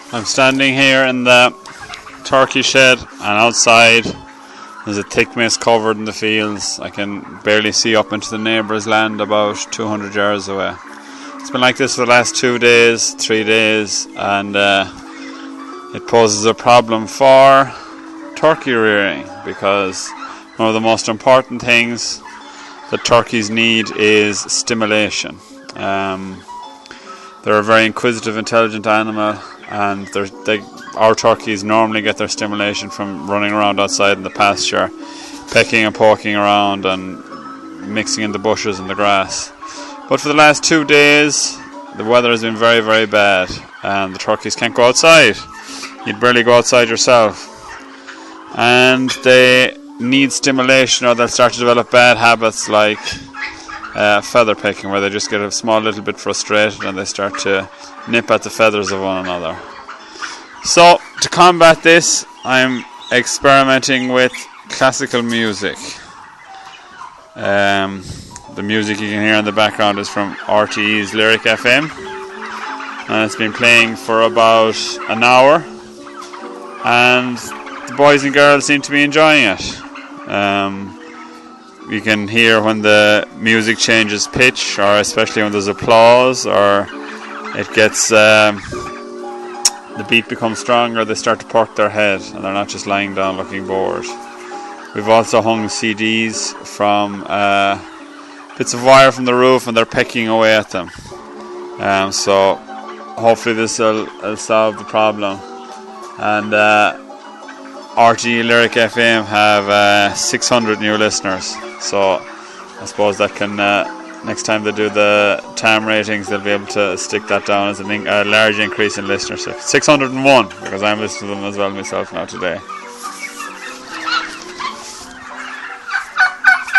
I'm standing here in the turkey shed, and outside there's a thick mist covered in the fields. I can barely see up into the neighbour's land about 200 yards away. It's been like this for the last 2 days, 3 days, and it poses a problem for turkey rearing, because one of the most important things that turkeys need is stimulation. They're a very inquisitive, intelligent animal, and our turkeys normally get their stimulation from running around outside in the pasture, pecking and poking around and mixing in the bushes and the grass. But for the last 2 days, the weather has been very, very bad, and the turkeys can't go outside. You'd barely go outside yourself. And they need stimulation, or they'll start to develop bad habits like feather pecking, where they just get a small little bit frustrated and they start to nip at the feathers of one another. So to combat this, I'm experimenting with classical music. The music you can hear in the background is from RTE's Lyric FM, and it's been playing for about an hour, and the boys and girls seem to be enjoying it. You can hear when the music changes pitch, or especially when there's applause, or it gets the beat becomes stronger, they start to perk their head and they're not just lying down looking bored. We've also hung CDs from bits of wire from the roof, and they're pecking away at them. So hopefully this will solve the problem. And RTE Lyric FM have 600 new listeners, so I suppose that can next time they do the TAM ratings, they'll be able to stick that down as a large increase in listenership. 601, because I'm listening to them as well myself now today.